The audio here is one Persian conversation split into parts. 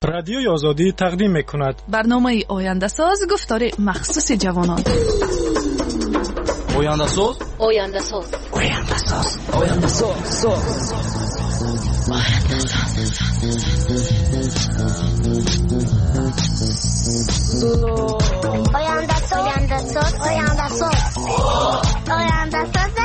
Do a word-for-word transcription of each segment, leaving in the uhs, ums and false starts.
رادیوی آزادی تقدیم می‌کند برنامه آینده ساز گفتار مخصوص جوانان. آینده ساز آینده ساز آینده ساز آینده ساز آینده ساز آینده ساز آینده ساز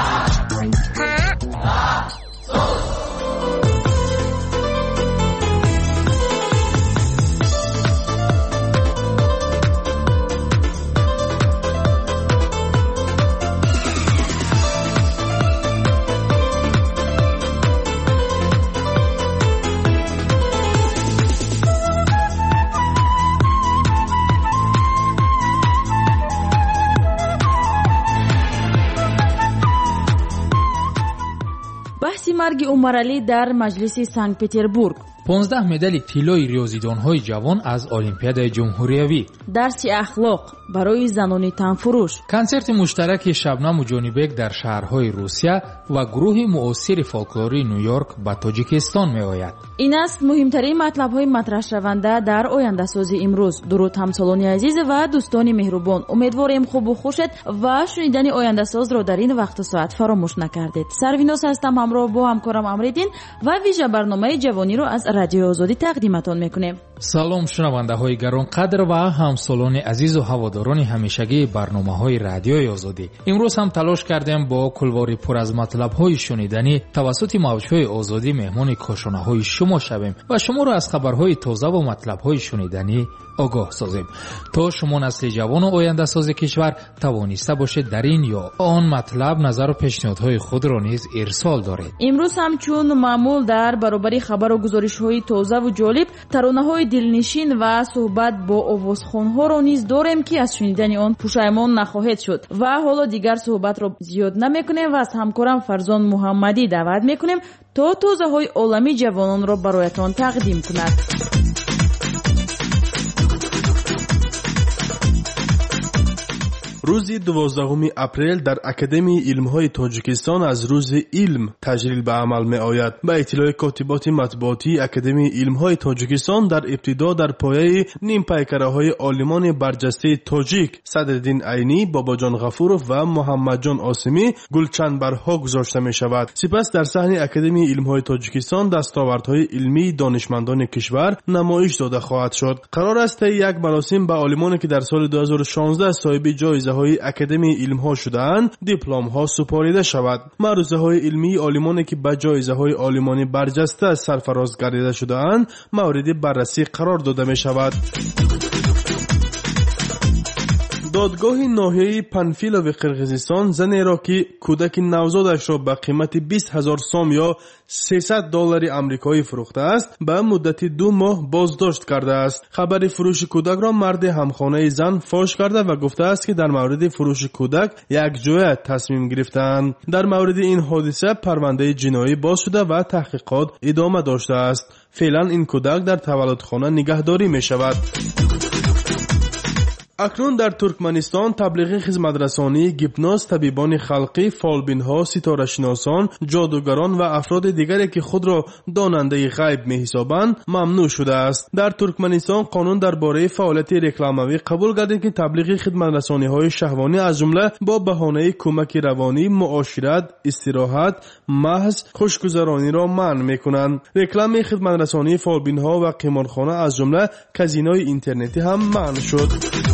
بحث مرگ عمر علی در مجلس سنت پتربورگ. پانزده مدال طلای ریاضیدان‌های جوان از المپیاد جمهوریوی. درس اخلاق برای زنان تنفروش. کنسرت مشترک شبنم و جانی بیگ در شهرهای روسیه و گروه معاصر فولکلوری نیویورک به تاجیکستان می‌آید. این است مهمترین مطلب‌های مطرح شونده در آینده سازی امروز. درود همسالان عزیز و دوستان مهربان، امیدواریم خوب و خوشت و شنیدن آینده ساز را در این وقت و ساعت فراموش نکردید. سرویناس هستم، همراه با همکارم امریدین و ویژه برنامه جوانی را از رادیو آزادی تقدیمتان میکنیم. سلام شنونده های گرانقدر و همسالان عزیز و هواداران همیشگی برنامه های رادیو آزادی. امروز هم تلاش کردیم با کلواری پر از مطلب های شنیدنی توسط موجهای آزادی مهمان کاشانه های شما شویم و شما را از خبرهای تازه و مطلب های شنیدنی آگاه سازیم تا شما نسل جوان و آینده ساز کشور توانسته باشید در این یا آن مطلب نظر و پیشنهادهای خود را نیز ارسال دارید. امروز هم چون معمول در برابر خبر و گزارش های تازه و جالب ترانه های دلنشین و صحبت با آوازخوان ها را نیز داریم که از شنیدن آن پشیمان نخواهید شد و حالا دیگر صحبت را زیاد نمیکنیم و از همکارم فرزان محمدی دعوت میکنیم تا تازه های عالمی جوانان را برایتان تقدیم کند. روز دوازدهم اپریل در اکادمی علم‌های تاجیکستان از روز علم تجلیل به عمل می‌آید. به اطلاع کاتبات مطبوعاتی اکادمی علم‌های تاجیکستان در ابتدا در پایه نیم پیکره‌های عالمان برجسته تاجیک صدرالدین عینی، باباجان غفورов و محمدجان آسمی گلچنبرها گذاشته می‌شود. سپس در صحن اکادمی علم‌های تاجیکستان دستاوردهای علمی دانشمندان کشور نمایش داده خواهد شد. قرار است یک مراسم به عالمانی که در سال دو هزار و شانزده صاحب جایزه های اکادمی علم ها شده‌اند دیپلم ها سپاریده شود. معروضه های علمی عالمانی که به جایزه های عالمانی برجسته سرفراز گردیده شده‌اند مورد بررسی قرار داده می شود. دادگاه ناحیه پنفیلو قرقیزستان زنی را که کودک نوزادش را به قیمت بیست هزار سام یا سیصد دلار آمریکایی فروخته است به مدت دو ماه بازداشت کرده است. خبر فروش کودک را مرد همخانه زن فاش کرده و گفته است که در مورد فروش کودک یک جویه تصمیم گرفتند. در مورد این حادثه پرونده جنایی باز شده و تحقیقات ادامه داشته است. فعلا این کودک در تولدخانه نگهداری می شود. اکنون در ترکمنستان تبلیغ خدمترسانی، گیپناز، طبیبان خلقی، فالبین‌ها، ستاره‌شناسان، جادوگران و افراد دیگری که خود را داننده غیب می‌حسابند ممنوع شده است. در ترکمنستان قانون درباره فعالیت رکلاموی قبول گردید که تبلیغ خدمترسانی‌های شهوانی از جمله با بهانه کمک روانی، معاشرت، استراحت، محض خوشگذرانی را منع می‌کنند. رکلام خدمترسانی فالبین‌ها و قمارخانه از جمله کازینوی اینترنتی هم منع شد.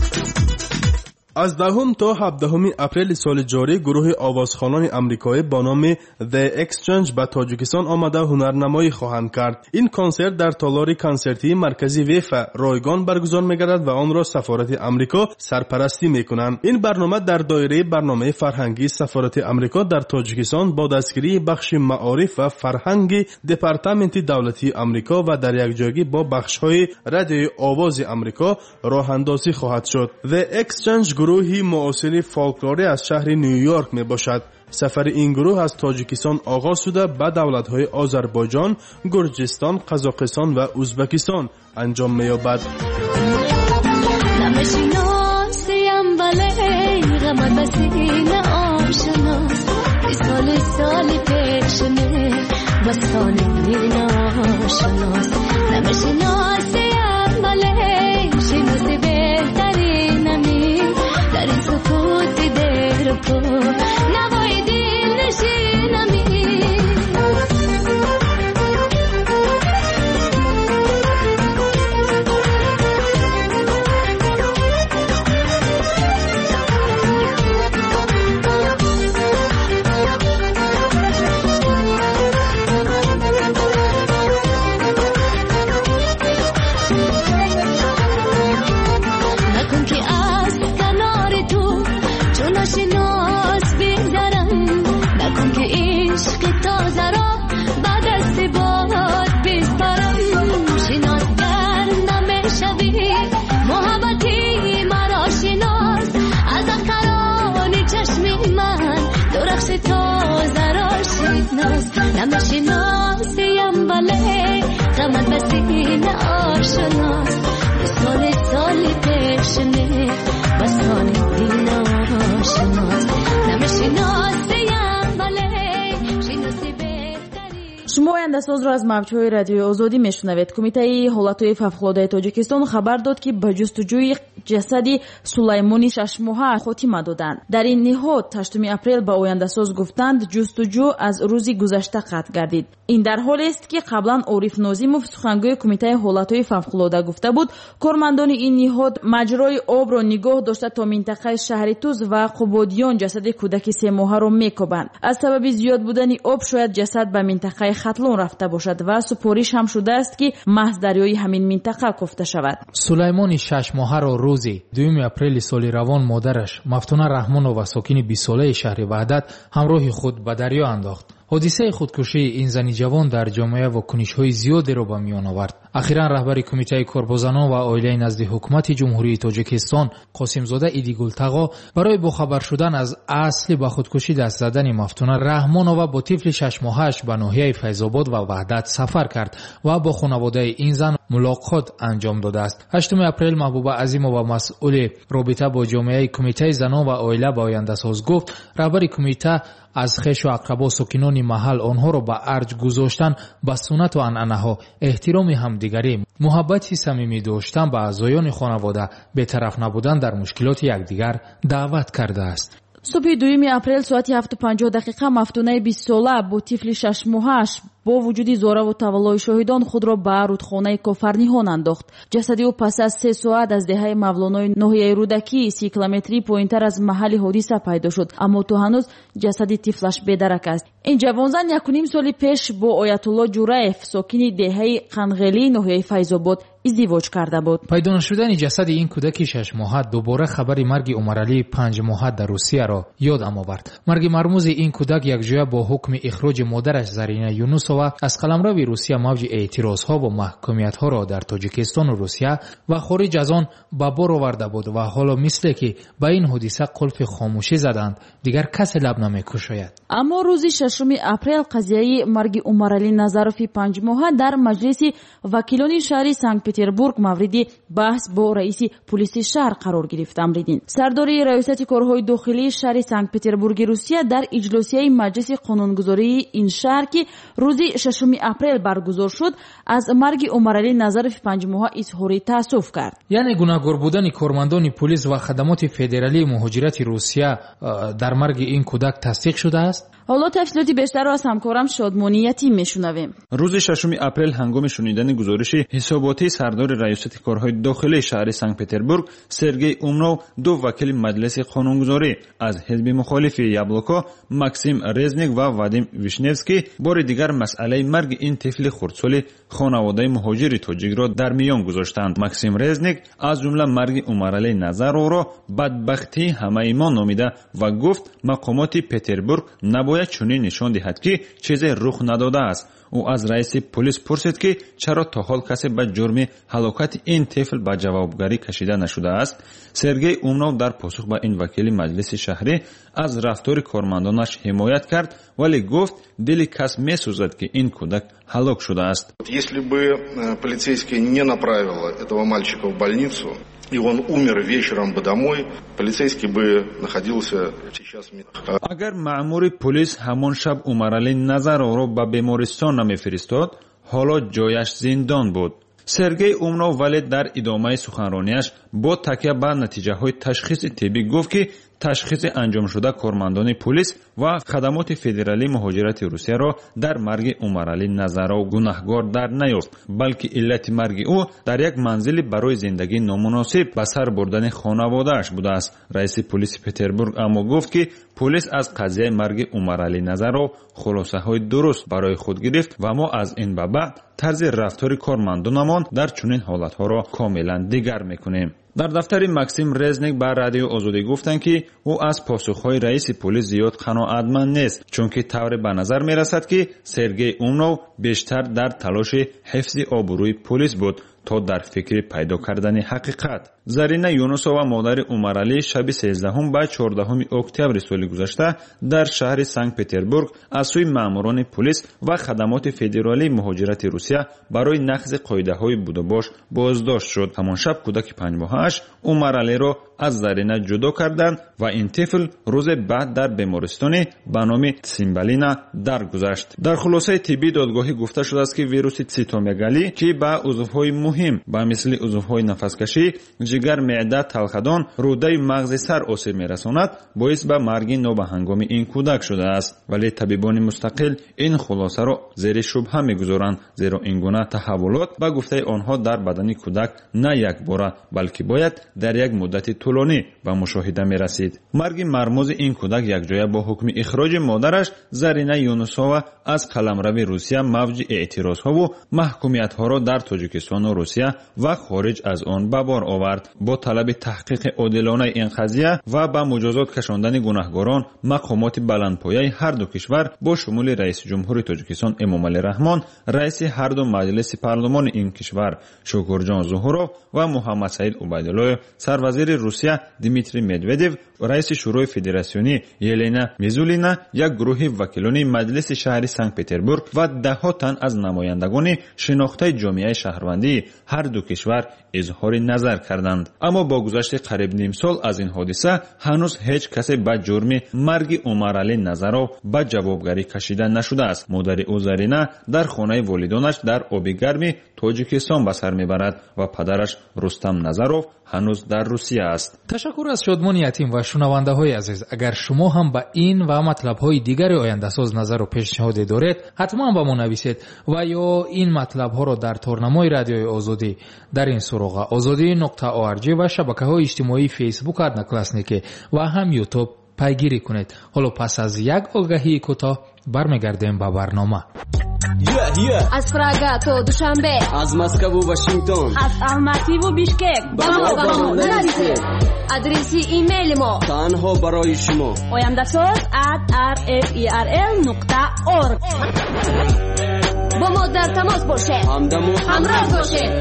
از دهم تا هفدهم اپریل سال جاری گروه آوازخوانان آمریکایی با نام The Exchange به تاجیکستان آمده هنرنمایی خواهند کرد. این کنسرت در تالار کنسرتی مرکزی ویفا رایگان برگزار می‌گردد و آن را سفارت آمریکا سرپرستی می‌کنند. این برنامه در دایره برنامه فرهنگی سفارت آمریکا در تاجیکستان با دستگیری بخش معارف و فرهنگی دپارتمنت دولتی آمریکا و در یکجایی با بخش‌های رادیوی آواز آمریکا راه اندازی خواهد شد. The Exchange گروهی معاصر فولکلوری از شهر نیویورک می باشد. سفر این گروه از تاجیکستان آغاز شده به دولت‌های آذربایجان، گرجستان، قزاقستان و ازبکستان انجام می یابد. بس آشناس نمیشناسیم ولی غمت بسین آشناس سال سال پیشنه بسان دین آشناس نمیشناسیم ولی شناسی بهتری. شما آینده‌ساز را از موج‌های رادیوی آزادی میشنوید. کمیته حالت‌های فوق‌العاده تاجیکستان خبر داد که به جستجوی جسدی سلیمانی شش ماهه خاتمه دادند. در این نهاد هشتم اپریل به آینده‌ساز گفتند جستجو از روز گذشته قطع گردید. این در حالی است که قبلا عارف ناظموف سخنگوی کمیته حالت‌های فوق‌العاده گفته بود کارمندان این نهاد مجرای آب را نگاه داشته تا منطقه شهر توز و قبادیان جسد کودک سه ماهه را میکوبند. از سبب زیاد بودن آب شاید جسد به منطقه ختلون رفته باشد و سپارش هم شده است که محض دریای همین منطقه کوفته شود. سلیمانی شش ماهه را روزی دوم اپریل سال روان مادرش مفتونه رحمانова ساکن بیست ساله شهر وحدت همراه خود به دریا انداخت. حادثه خودکشی این زن جوان در جامعه واکنش‌های زیادی را به میان آورد. اخیراً رهبر کمیته کارگزاران و عائله نزد حکومت جمهوری تاجیکستان قاسمزاده ایدیگولتاغا برای باخبر شدن از اصل به خودکشی دست زدن مفتونه رحمانова با طفل شش ماهش به ناحیه فیض‌آباد و وحدت سفر کرد و با خانواده این زن ملاقات انجام داده است. هشتم اپریل محبوبه عظیمова مسئول رابطه با جامعه کمیته زنان و عائله به آینده‌ساز گفت رهبر کمیته از خویش و اقربا ساکنان محل آنها را به ارج گذاشتن به سنت و عنعنه‌ها احترام همدیگری محبتی صمیمی داشتن به اعضایان خانواده بی‌طرف نبودن در مشکلات یکدیگر دعوت کرده است. صبح دوم اپریل ساعت هفت و پنجاه دقیقه مفتونه بیست ساله با طفل شش ماهش با وجود زاره و تولای شاهدان خود را به رودخانه کافرنیهان انداخت. جسد او پس از سه ساعت از دهه مولانای ناحیه رودکی سی کیلومتری پایینتر از محل حادثه پیدا شد، اما تو هنوز جسد طفلش بی‌درک است. این جوانزن یک و نیم سال پیش با آیت الله جوریف ساکن دهه قنغلی ناحیه فیض‌آباد ازدواج کرده بود. پیدا نشدن جسد این کودک شش ماهه دوباره خبر مرگ عمرعلی پنج ماهه در روسیه را یادم آورد. مرگ مرموز این کودک یک جای با حکم اخراج مادرش زرینه یونوسова از قلمرو روسیه موج اعتراضها و محکومیت‌ها را در تاجیکستان و روسیه و خارج از آن به بار آورده بود و حالا مثل که به این حادثه قلف خاموشی زدند دیگر کسی لب نمی‌گشاید. اما روز ششم اپریل قضیه مرگ عمرعلی نظروف پنج ماهه در مجلس وکیلان شهر سنت پتربورگ مورد بحث با رئیس پلیس شهر قرار گرفت. امریدین سرداری ریاست کارهای داخلی شهر سنت پتربورگ روسیه در اجلاسیه مجلس قانونگذاری این شهر که روز ششم اپریل برگزار شد از مرگ عمرعلی نظروف پنج ماهه اظهار تأسف کرد. یعنی گناهکار بودن کارمندان پلیس و خدمات فدرالی مهاجرت روسیه در مرگ این کودک تصدیق شده است. حالا تفصیلاتی بیشتر از همکارم شادمانی یتیم میشنویم. روز ششم اپریل هنگام شنیدن گزارش حساباتی سردار ریاست کارهای داخلی شهر سنت پتربورگ سرگئی اومنو دو وکیل مجلس قانونگذاری از حزب مخالف یابلوکو ماکسیم رزنیک و وادیم ویشنوسکی بار دیگر مسئله مرگ این طفل خردسال خانواده مهاجر تاجیک را در میان گذاشتند. ماکسیم رزنیک از جمله مرگ عمرعلی نظرو را بدبختی همه ما نامیده و گفت مقامات پتربورگ نباید چنین نشان دهد که چیزی رخ نداده است. او از رئیس پلیس پرسید که چرا تا حال کسی به جرم هلاکت این طفل به جوابگری کشیده نشده است. سرگئی اومنو در پاسخ به این وکیل مجلس شهری از رفتار کارمندانش حمایت کرد ولی گفت دل کس میسوزد که این کودک هلاک شده است. Если бы полицейская не направила этого мальчика в больницу, и он умер вечером бы домой, полицейский бы находился сейчас. اگر مأمور پلیس همان شب عمرعلی نظرو را به بیمارستان نمیفرستاد حالا جایش زندان بود. سرگئی اومنو ولی در ادامه سخنرانیش با تکیه بر نتیجه های تشخیص طبی گفت که تشخیص انجام شده کارمندان پلیس و خدمات فدرالی مهاجرت روسیه را در مرگ عمرعلی نظرو گناهکار در نیافت، بلکه علت مرگ او در یک منزل برای زندگی نامناسب به سر بردن خانواده‌اش بوده است. رئیس پلیس پتربورگ اما گفت که پلیس از قضیه مرگ عمرعلی نظرو خلاصه های درست برای خود گرفت و ما از این به بعد طرز رفتار کارمندانمان در چنین حالت ها را کاملا دیگر میکنیم. در دفتر ماکسیم رزنیک بر رادیو آزادی گفتند که او از پاسخهای رئیس پلیس زیاد قناعتمند نیست، چون که طور به نظر می رسد که سرگئی اومنو بیشتر در تلاش حفظ آبروی پلیس بود то дар фикри пайдо кардани ҳақиқат. зарина юнусова модари умаралӣ шаби сездаҳум ба чордаҳуми октябри соли гузашта дар шаҳри санкт петербург аз сӯи маъмурони пулис ва хадамоти федералии муҳоҷирати русия барои нақзи қоидаҳои будубош боздошт шуд. ҳамон шаб кӯдаки панҷмоҳааш умаралиро аз зарина ҷудо карданд ва ин тифл рӯзе баъд дар бемористоне ба номи симбалина даргузашт. дар хулосаи тиббии додгоҳӣ гуфта шудааст ки вируси цитомегалӣ ки ба узвҳои муҳим ба мисли узвҳои нафаскашӣ, ҷигар, меъда, талхадон, рӯдаи мағзи сар осиб мерасонад, боис ба марги нобаҳангоми ин кӯдак шудааст. вале табибони мустақил ин хулосаро зери шубҳа мегузоранд, зеро ин гуна таҳаввулот ба гуфтаи онҳо дар бадани кӯдак на якбора, балки бояд дар як муддати тӯлонӣ ба мушоҳида мерасид. марги мармӯзи ин кӯдак якҷоя бо ҳукми ихроҷи модараш Зарина Юнусова аз қаламрави Русия мавҷи эътирозҳову маҳкумиятҳоро дар Тоҷикистону Русия ва хориҷ аз он ба бор овард. бо талаби таҳқиқи одилонаи ин қазия ва ба муҷозот кашондани гунаҳгорон, мақомоти баландпояи ҳарду кишвар бо шумули раиси ҷумҳури Тоҷикистон Эмомалӣ Раҳмон, раиси ҳарду маҷлиси парлумони ин кишвар Шукурҷон Зуҳуров ва Муҳаммад Саид Убайдуллоев, сарвазири Русия Дмитрий Медведев, раиси шӯрои федератсионӣ Елена Мизулина, як гурӯҳи вакилони маҷлиси шаҳри Санкт Петербург ва даҳҳо тан аз намояндагони шинохтаи ҷомеаи шаҳрвандии ҳарду кишвар изҳори назар карданд. аммо бо гузашти қариб ним сол аз ин ҳодиса ҳанӯз ҳеҷ касе ба ҷурми марги Умаралӣ Назаров ба ҷавобгарӣ кашида нашудааст. модари ӯ Зарина дар хонаи волидонаш дар оби гарми Тоҷикистон ба сар мебарад ва падараш Рустам Назаров ҳанӯз дар Русия аст. ташаккур аз шодмони ятим ва шунавандаҳои азиз. агар шумо ҳам ба ин ва матлабҳои дигари ояндасоз назару пешниҳоде доред, ҳатман ба мо нависед ва ё ин матлабҳоро дар торнамои радиои озодӣ дар ин суроға озодӣ нуқта орг ва шабакаҳои иҷтимоии фейсбук одноклассники ва ҳам ютуб пайгирӣ кунед. ҳоло пас аз як огаҳии кӯтоҳ бармегардем ба барнома. Yeah, yeah. از پراگا تو دوشنبه، از مسکو و واشنگتن، از الماتی و بیشکک با ما با ما نرسید. آدرسی ایمیل ما تنها برای شما oyandasоz at r f e r l نقطه org. با ما در تماس باشید، همراه باشید.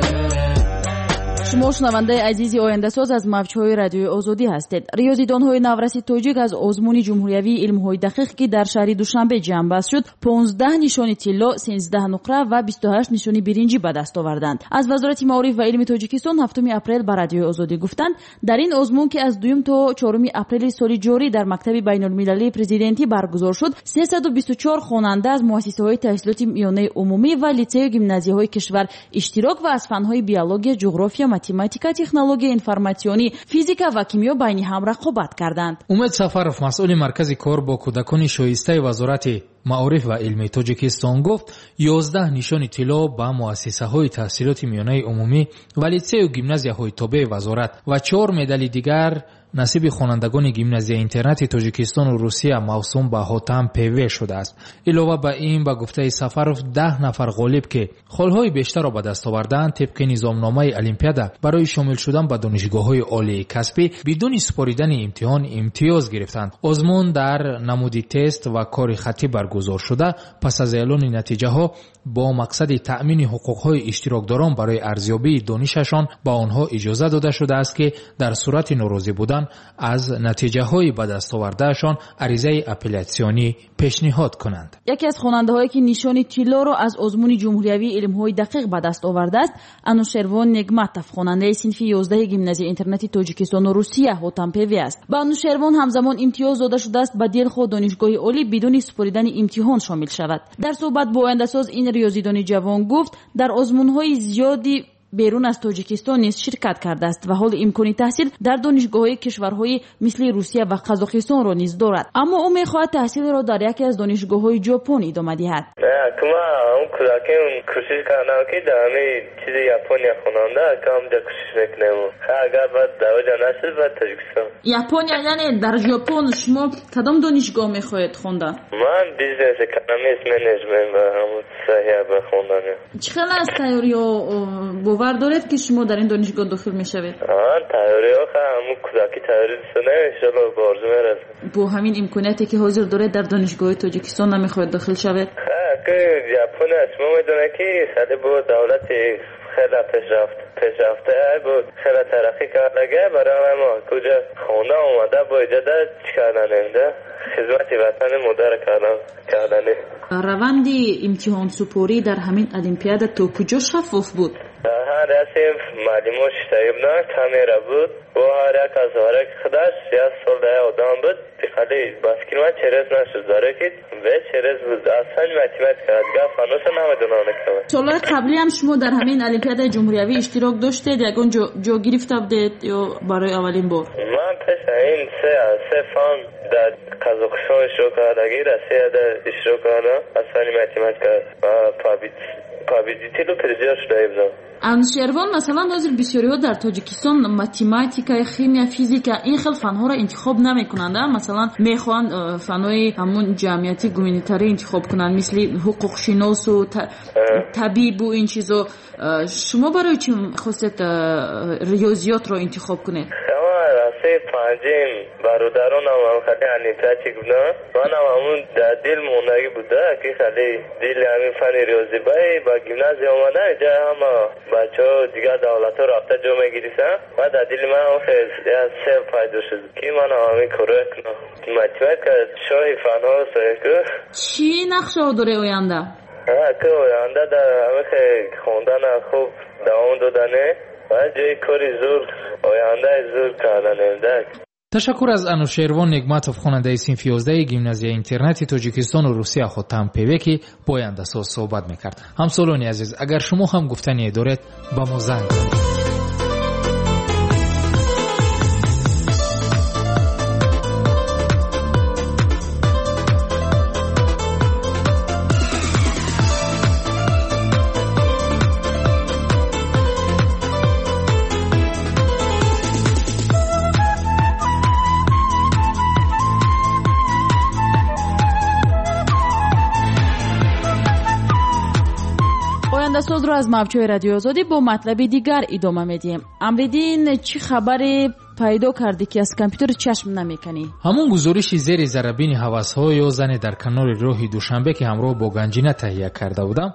шумо шунавандаи азизи ояндасоз аз мавҷҳои радиои озодӣ ҳастед. риёзидонҳои навраси тоҷик аз озмуни ҷумҳуриявии илмҳои дақиқ ки дар шаҳри душанбе ҷамъбаст шуд, понздаҳ нишони тилло, сенздаҳ нуқра ва бисту ҳашт нишони биринҷӣ ба даст оварданд. аз вазорати маориф ва илми Тоҷикистон ҳафтуми апрел ба радиои озодӣ гуфтанд, дар ин озмун ки аз дуюм то чоруми апрели соли ҷорӣ дар мактаби байнулмилалии президентӣ баргузор шуд, сесаду бисту чор хонанда аз муассисаҳои таҳсилоти миёнаи умумӣ ва литсею гимназияҳои кишвар иштирок ва аз фанҳои биология, ҷуғрофия, математика, технология информатсионӣ, физика ва кимиё байни ҳам рақобат карданд. умед Сафаров, масъули маркази кор бо кӯдакони шоистаи вазорати маориф ва илми Тоҷикистон гуфт, ёздаҳ нишони тилло ба муассисаҳои таҳсилоти миёнаи умумӣ ва литсею гимназияҳои тобеи вазорат ва чор медали дигар насиби хонандагони гимназия интернати Тоҷикистону Русия мавсум ба ҳотам певе шудааст. илова ба ин ба гуфтаи Сафаров даҳ нафар ғолиб ки холҳои бештарро ба даст оварданд, тибқи низомномаи олимпиада барои шомил шудан ба донишгоҳҳои олии касбӣ бидуни супоридани имтиҳон имтиёз гирифтанд. озмун дар намуди тест ва кори хаттӣ баргузор шуда, пас аз эълони натиҷаҳо бо мақсади таъмини ҳуқуқҳои иштирокдорон барои арзёбии донишашон ба онҳо иҷоза дода шудааст ки дар сурати норозӣ будан аз натиҷаҳои ба дастовардаашон аризаи апеллясионӣ пешниҳод кунанд. яке аз хонандаҳое ки нишони тиллоро аз озмуни ҷумҳуриявии илмҳои дақиқ ба даст овардааст, Анушервон Негматов, хонандаи синфи ёздаҳи гимназияи интернати Тоҷикистону Русия ҳотампеве аст. ба Анушервон ҳамзамон имтиёз дода шудааст ба дилхоҳ донишгоҳи олӣ бидуни супоридани имтиҳон шомил шавад. дар суҳбат бо ояндасоз ин риёзидони ҷавон гуфт, дар озмунҳои зиёди берун аз Тоҷикистон низ ширкат кардааст ва ҳоли имкони таҳсил дар донишгоҳҳои кишварҳои мисли Русия ва Қазоқистонро низ дорад. аммо ӯ мехоҳад таҳсилро дар яке аз донишгоҳҳои ҷопон идома диҳад. япония яъне дар ҷопон шумо кадом донишгоҳ мехоҳед хондан? ман бизнес экономист менеҷмент ва ҳамун соҳа ба хонданӣ. чӣ хел аст тайёриё бовар доред ки шумо дар ин донишгоҳ дохил мешавед? тайёриё ҳамун кӯдаки тайёрӣ дӯстона иншоалло ба орзу мерасем. бо ҳамин имконияте ки ҳозир доред дар донишгоҳи Тоҷикистон намехоҳед дохил шавед? япония шумо медонед ки сади бо давлати خیلی پیشرفت پیشرفته بود، خیلی ترقی کرده. برای ما کجا خونه اومده با اجازه چیکار نمیده، خدمت وطن مادر کردن کردنه. روند امتحان سپاری در همین المپیاد تو کجا شفاف بود؟ هر رسم معلومش تایید نه کامیرا بود و هر یک از هر یک خداش یا سال آدم بود خالی بس کلمه چرز نشد داره که به چرز بود اصلا متیمت کرد گفت فانوس نمیدونم که سال قبلی هم شما در همین المپیاد جمهوری اشتراک داشتید یکون جو, جو گرفته بودید یا برای اولین بار؟ من پیش این سه سه فان در قزاقستان اشتراک کردگی رسیه در اشتراک کردم اصلا متیمت کرد و پابیت پابیدیتی رو پرزیار شده ایبزم. انوشیروان مثلا حاضر بسیاری ها در تاجیکستان ماتماتیکا، خیمیا، فیزیکا این خیل فنها را انتخاب نمی کنند. مثلا میخوان فنهای همون جمعیتی گومینیتاری انتخاب کنند مثل حقوق شناس و طبیب و این چیزا. شما برای چی خواستید ریاضیات را انتخاب کنید؟ راسته پنجم برادران هم خیلی انیپیاتی بودن من هم همون در دل موندگی بوده که خیلی دل همین فن ریاضی بایی با گیمنازی آمدن اینجا هم بچه ها دیگر دولت ها رابطه جا میگیریسن و در دل من هم خیلی سه پیدا شد که من هم همین کاره کنم مطمئن که شاهی فن ها سایی که چی نقشه ها داره آینده؟ ها که آینده در همه خیلی خوندن خوب دوام دادنه و جای کاری زور آینده زور کردن. تشکر از انوشیروان نگماتوف خواننده صنف یازده گیمنازیای اینترنتی تاجیکستان و روسیه خود تمپیوی که با آینده ساز صحبت میکرد. همسالانی عزیز اگر شما هم گفتنی دارید با ما زنگ کنید. ساز رو از موجهای رادیو آزادی با مطلب دیگر ادامه میدیم. امریدین چی خبر پیدا کردی که از کامپیوتر چشم نمیکنی؟ همون گزارشی زیر ذره-بین هوس‌ها یا زن در کنار راه دوشنبه که همراه با گنجینه تهیه کرده بودم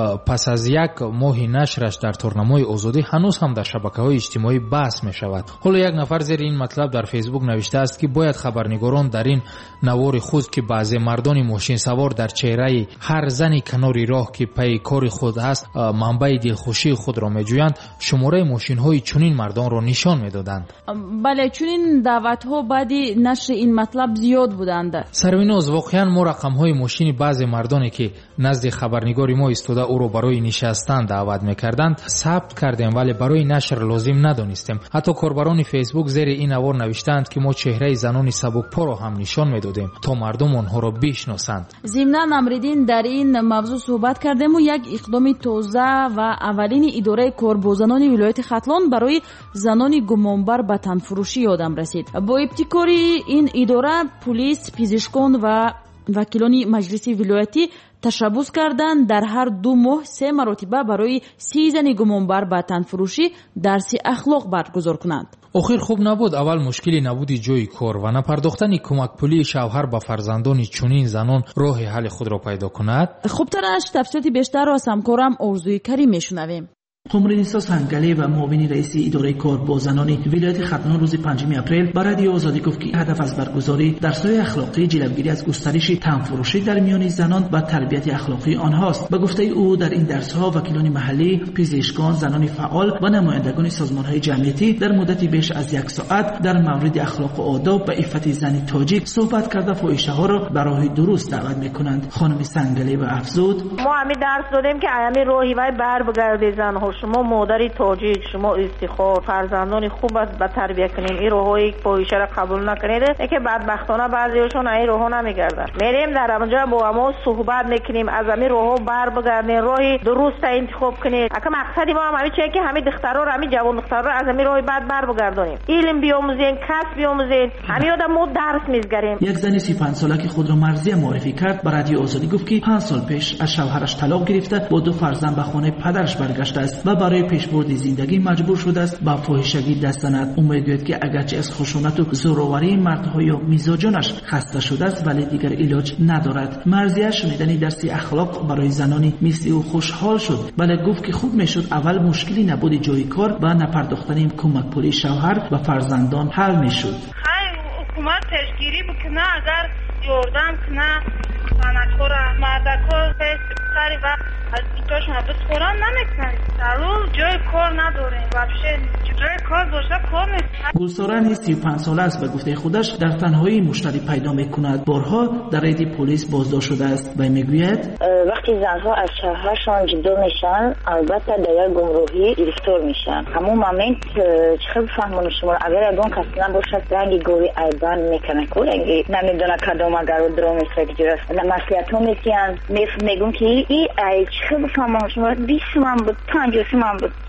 پس از یک ماه نشرش در تورنمای آزادی هنوز هم در شبکه‌های اجتماعی بحث می‌شود. حالا یک نفر زیر این مطلب در فیسبوک نوشته است که باید خبرنگاران در این نوار خود که بعضی مردان ماشین سوار در چهره هر زنی کنار راه که پی کار خود است منبع دلخوشی خود را می‌جویند شماره ماشین‌های چنین مردان را نشان می‌دادند. بله چون این دعوت ها بعدی نشر این مطلب زیاد بودند. سرویناز واقعا ما رقم های ماشین بعضی مردانی که نزد خبرنگاری ما ایستاده او رو برای نشستن دعوت میکردند ثبت کردیم ولی برای نشر لازم ندانستیم. حتی کاربران فیسبوک زیر این نوار نوشتند که ما چهره زنان سبکپا را هم نشان میدادیم تا مردم آنها را بشناسند. ضمن امریدین در این موضوع صحبت کردیم و یک اقدام تازه و اولین اداره کاربازان ولایت ختلان برای زنان گمانبر به تنفروشی یادم رسید. با ابتکار این اداره پلیس، پزشکان و وکیلان مجلس ولایتی تشبث کردند در هر دو ماه سه مرتبه برای سی زن گمانبر به تنفروشی درس اخلاق برگزار کنند. آخر خوب نبود اول مشکلی نبودی جای کار و نپرداختن کمک پولی شوهر به فرزندان چنین زنان راه حل خود را پیدا کند. خوبترش تفصیلات بیشتر را از همکارم آرزوی کریم میشنویم. قمرنیسا سنگلی و معاون رئیس اداره کاربازان ولایت ختلان روز پنجم اپریل با رادیو آزادی گفت که هدف از برگزاری درس‌های اخلاقی جلوگیری از گسترش تنفروشی در میان زنان و تربیت اخلاقی آنهاست. به گفته او در این درس‌ها وکیلان محلی، پزشکان، زنان فعال و نمایندگان سازمان‌های جمعیتی در مدت بیش از یک ساعت در مورد اخلاق و آداب و عفت زن تاجیک صحبت کرده فاحشه‌ها را به راه درست دعوت می‌کنند. خانم سنگلی و افزود: ما همین درس دادیم که همین راهی وای بر بگردید زن‌ها شما مادری تاجیک شما استخار فرزندان خوب است به تربیت کنین این راهی فاحشه را قبول نکنید که بدبختانه بعضیشون این راه نمیگردن. میریم در اونجا با ما صحبت میکنیم از همین راه بر بگردین راهی درست انتخاب کنید. اگه مقصدی ما هم همین چیه که همین دخترا رو همین جوان دخترا رو از همین راه بعد بر بگردونیم علم بیاموزین کسب بیاموزین همین آدم ما درس میگیریم. یک زن سی و پنج ساله که خود را مرزی معرفی کرد با رادیو آزادی گفت که پنج سال پیش از شوهرش طلاق گرفته با دو فرزند به خانه پدرش برگشته است. و برای پیشبرد زندگی مجبور شده است به فاحشگی دست زند. او میگوید که اگرچه از خشونت و زورآوری مردها یا میزاجانش خسته شده است ولی دیگر علاج ندارد. مرضیه شنیدن درس اخلاق برای زنانی مثل او خوشحال شد، ولی گفت که خوب میشد اول مشکلی نبود جای کار و نپرداختن کمک پولی شوهر و فرزندان حل میشد. حکومت تشگیری بکنه، اگر یاردم کنه زنک‌ها را، مردک‌ها سری وقت از اینجاشون بسخورن نمیکنن. ضرور جای کار نداریم، وابشه جای کار باشه کار نیست. گلسارن سی و پنج ساله است و گفته خودش در تنهایی مشتری پیدا میکند. بارها در رید پلیس بازداشت شده است و میگوید وقتی زنها از شوهرشان جدا میشن البته در گمراهی گرفتار میشن. همون مومنت چه بفهمون شما اگر اون کسی نباشد رنگ گوری ایبان میکنه که رنگی نمیدونه کدام اگر درام استراتژی است. مسئولیت ها میتونن میگن که ای ای چه بفهمون شما بیست من بود پنجاه من بود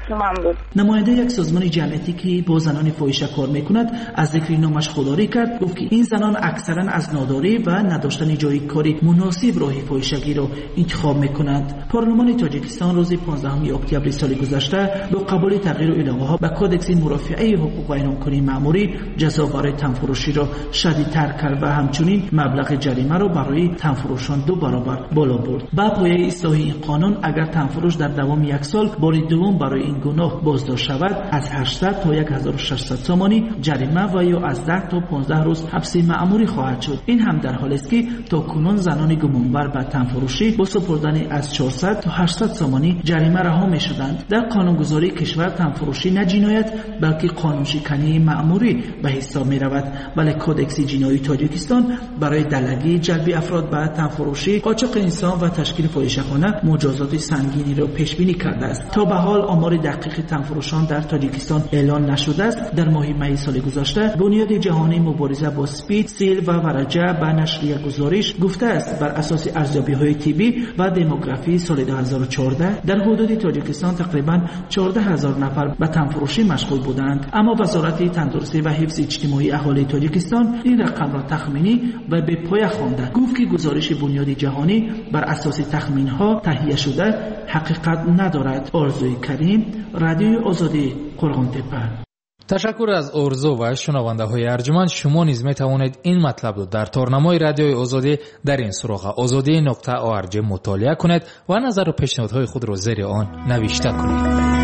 نماینده یک سازمان جمعیتی که با زنان فاحشه کار میکند از ذکر نامش خودداری کرد. گفت که این زنان اکثرا از ناداری و نداشتن جای کاری مناسب راه فاحشگی را انتخاب میکنند. پارلمان تاجیکستان روز پانزدهم اکتبر سال گذشته با قبول تغییر العهده‌ها به کدکس مرافعه حقوق بین‌المللی مأموری جزا برای تنفروشی را شدیدتر کرد و همچنین مبلغ جریمه را برای تنفروشان دو برابر بالا برد. با پایه اصلاح این قانون اگر تنفروش در دوام یک سال بار دوم برای این گناه بازداشت شود از هشتصد تا هزار و ششصد تومانی جریمه و یا از ده تا پانزده روز حبس مأموری خواهد شد. این هم در حالی است که تا کنون زنان گمانبر به تنفروشی با سپردن از چهارصد تا هشتصد تومانی جریمه رها می شدند. در قانونگذاری کشور تنفروشی نه جنایت بلکه قانون شکنی مأموری به حساب می رود. ولی کدکس جنایی تاجیکستان برای دلگی جلب افراد به تنفروشی، قاچاق انسان و تشکیل فاحشه‌خانه مجازات سنگینی را پیش بینی کرده است. تا به حال آمار دقیق تنفروشان در تاجیکستان اعلان نشده است. در ماه می سال گذشته بنیاد جهانی مبارزه با اسپید، سیل و ورجه به نشر یک گزارش گفته است بر اساس ارزیابی‌های طبی و دموگرافی سال دو هزار و چهارده در حدود تاجیکستان تقریباً چهارده هزار نفر به تنفروشی مشغول بودند. اما وزارت تندرستی و حفظ اجتماعی اهالی تاجیکستان این رقم را تخمینی و به پایه خوانده. گفت که گزارش بنیاد جهانی بر اساس تخمین‌ها تهیه شده حقیقت ندارد. آرزوی کریم، رادیوی آزادی، قرغن‌تپه. تشکر از آرزو و شنونده های ارجمند. شما نیز می توانید این مطلب را در تارنمای رادیوی آزادی در این سراغ آزادی نقطه او ار جی مطالعه کنید و نظر و پیشنهادهای خود را زیر آن نوشته کنید.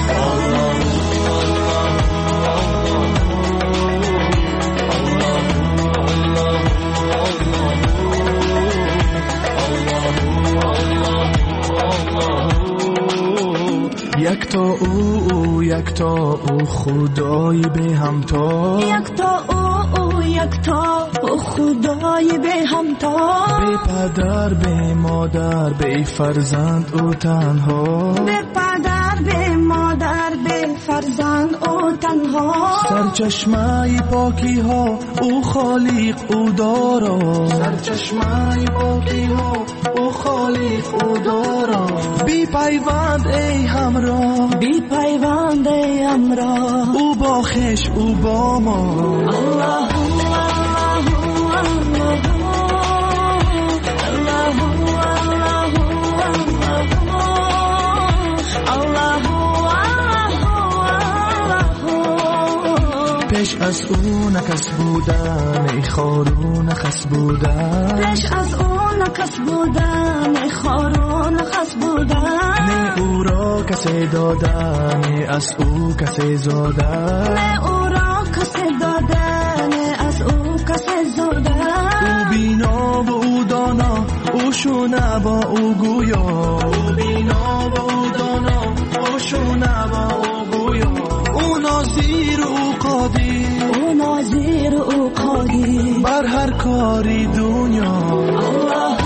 یک تا او او یک تا او خدای به همتا، یک تا او او یک تا او خدای به همتا، به پدر به مادر به فرزند او تنها، به پدر به مادر به فرزند او تنها، سرچشمه پاکی ها او خالق او دارا، سرچشمه پاکی ها او خالق او دارا، بی پیوند ای همراه، بی پیوند ای همراه، او با خش او با ما. الله پیش از او نکس بودن ای خارو نخس بودن، پیش از او نکس بودن ای خارو نخس بودن، نه او را کسی دادن نه از او کسی زادن، نه او را کسی دادن نه از او کسی زادن، او بینا و او دانا او شونه با او گویا، او بینا و او دانا او شونه با او گویا، او ناظر او قادی، او ناظر او قادی بر هر کاری دنیا. الله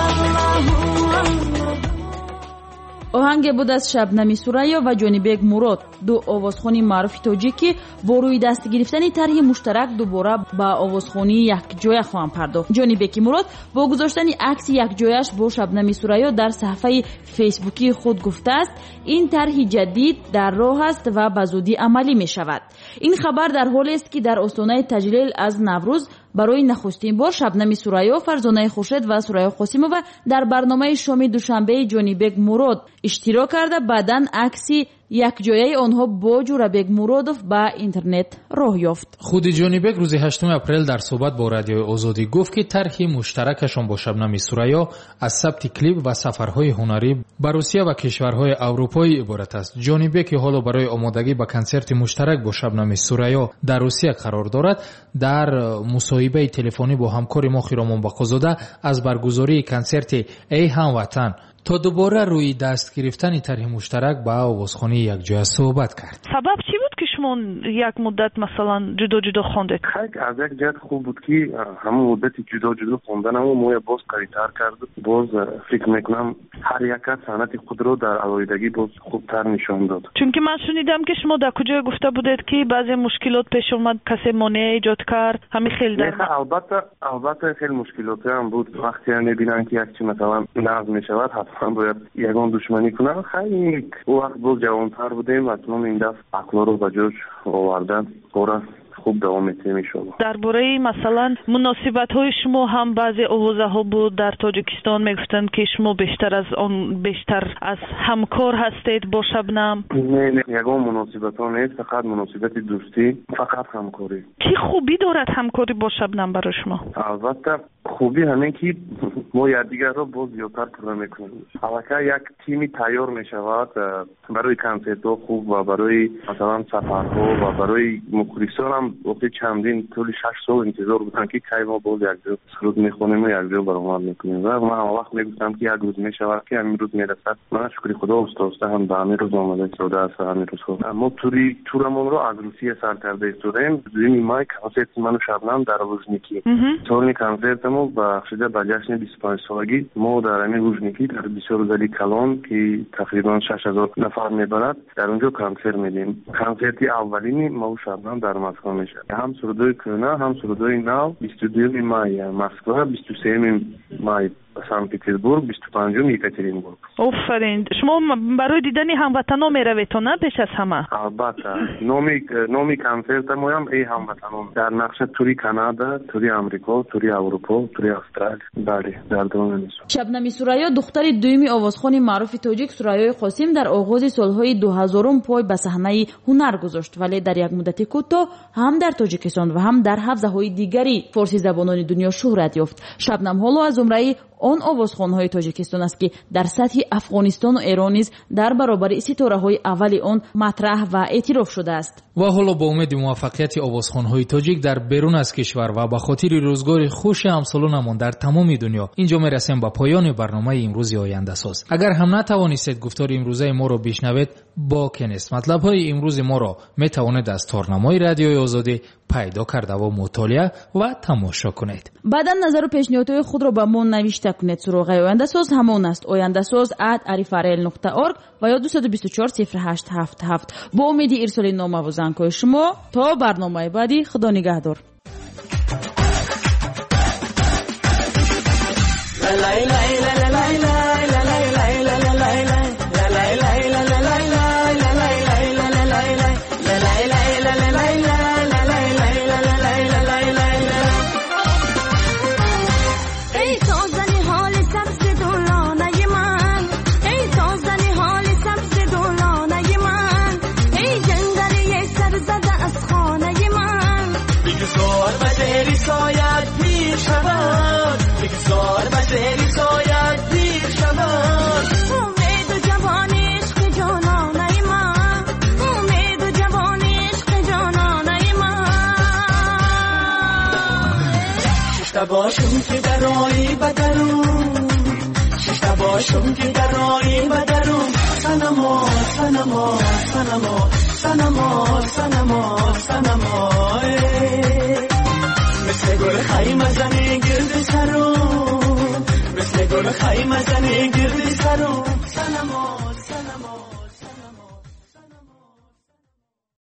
آهنگ بود از شبنمی سوریا و جانیبک مراد، دو آوازخوانی معروف تاجیکی با روی دست گرفتن طرح مشترک دوباره با آوازخوانی یک جای خواهم پرداخت. جانیبک مراد با گذاشتن عکس یک جایش با شبنمی سوریا در صفحه فیسبوکی خود گفته است این طرح جدید در راه است و به زودی عملی می شود. این خبر در حالی است که در آستانه تجلیل از نوروز барои нахустин бор шабнами сурайё, фарзонаи хуршед ва сурайё қосимова дар барномаи шоми душанбеи ҷонибек мурод иштирок карда баъдан акси якҷояи онҳо бо ҷурабек муродов ба интернет роҳ ёфт. худи ҷонибек рӯзи ҳаштуми апрел дар суҳбат бо радиои озодӣ гуфт ки тарҳи муштаракашон бо шабнами сурайё аз сабти клип ва сафарҳои ҳунарӣ ба русия ва кишварҳои аврупоӣ иборат аст. ҷонибек ки ҳоло барои омодагӣ ба консерти муштарак бо шабнами сурайё дар русия қарор дорад, дар мусоҳибаи телефонӣ бо ҳамкори мо Хиромон Бақозода аз баргузории консерти эй ҳамватан то дубора рӯи даст гирифтани тарҳи муштарак ба овозхонии якҷоя суҳбат кард. сабаб чӣ буд ки шумо як муддат масалан ҷудо ҷудо хондед? аз як ҷиҳат хуб буд ки ҳамон муддати ҷудо ҷудо хонданаму моя боз қавитар карду. Боз фикр мекунам ҳар як кас санъати худро дар алоҳидагӣ боз хубтар нишон дод. чунки ман шунидам ки шумо дар куҷое гуфта будед ки баъзе мушкилот пеш омад, касе монеа эҷод кард, ҳамин хел дар албатта албатта хел мушкилотам буд. вақте мебинам ки як чи масалан нағз мешавад, ҳатман бояд ягон душманӣ кунам. хайк у вақт боз ҷавонтар будем, ҳатман ин даст ақлоро ба ҷош овардан кора хуб давом метем иншоаллоҳ. дар бораи масалан муносибатҳои шумо ҳам баъзе овозаҳо буд дар тоҷикистон мегуфтанд ки шумо бештар аз он бештар аз ҳамкор ҳастед бо шабнам. не не ягон муносибатҳо нест, фақат муносибати дӯстӣ, фақат ҳамкорӣ. чӣ хубӣ дорад ҳамкорӣ бо шабнам барои шумо? албатта хубӣ ҳамин ки мо якдигарро боз зиёдтар пурра мекунем. аллакай як тими тайёр мешавад барои консертҳо хуб ва барои масалан сафарҳо ва барои мухлисонам вақти чандин тӯли шаш сол интизор будам ки кай мо боз якҷо суруд мехонему якҷо баромад мекунем. ва ман вақт мегуфтам ки як рӯз мешавад ки ҳамин рӯз мерасад. ман шукри худо устоста ҳам ба ҳамин рӯз омада истода аст. ҳамин рӯзҳо мо тури турамонро аз русия сар карда истодем. дуюми май консерти ману шабнам дар лужники. солни консертамо бахшида ба ҷашни бисту панҷсолагӣ мо дар ҳамин лужники дар бисёр зали калон ки тақрибан шаш ҳазор нафар мебарад дар онҷо консерт медиҳем. консерти аввалини маву шабнам дар москва мешавад. ҳам сурудои кӯна, ҳам сурудои нав бисту дуюми май Москва, бисту сеюми май санкт петербург, бисту панҷум Екатеринбург. офарин. шумо барои дидани ҳамватанон меравед то на пеш аз ҳама? албатта. номи номи консертамоям эй ҳамватанон. дар нақша тури Канада, тури Амрико, тури Аврупо, тури Австралия. бале дар давоми шабнами сурайё духтари дуюми овозхони маъруфи тоҷик Сурайёи Қосим дар оғози солҳои дуҳазорум пой ба саҳнаи ҳунар гузошт, вале дар як муддати кӯтоҳ ҳам дар Тоҷикистон ва ҳам дар ҳавзаҳои дигари форсизабонони дунё шӯҳрат ёфт. шабнам ҳоло аз умраи он овозхонҳои Тоҷикистон аст ки дар сатҳи Афғонистон ва Эрон низ дар баробари ситораҳои аввали он матраҳ ва эътироф шудааст. ва ҳоло бо умеди муваффақияти овозхонҳои тоҷик дар берун аз кишвар ва ба хотири рӯзгори хуши ҳамсолонамон дар тамоми дунё, инҷо мерасем ба поёни барномаи имрӯзи Ояндасоз. агар ҳам натавонистед гуфтори имрӯзаи моро бишнавед, боке нест. матлабҳои имрӯзи моро метавонед аз торнамои радиои озодӣ пайдо карда ва мутолиа ва тамошо кунед. баъдан назару пешниҳодҳои худро ба мо навишта кунед. суроғаи Ояндасоз ҳамон аст: ояндасоз at arifrl нуқта org ва ё дуду бисту чор сифр ҳашт ҳафт ҳафт. бо умеди ирсоли номаву зангҳои шумо то барномаи баъди. худо нигаҳдор. باشم که در آیی بدرون ششتا باشم که در آیی بدرون سنما سنما سنما سنما سنما سنما مثل گل خیمه زنی گرد سرون مثل گل خیمه زنی گرد سرون سنما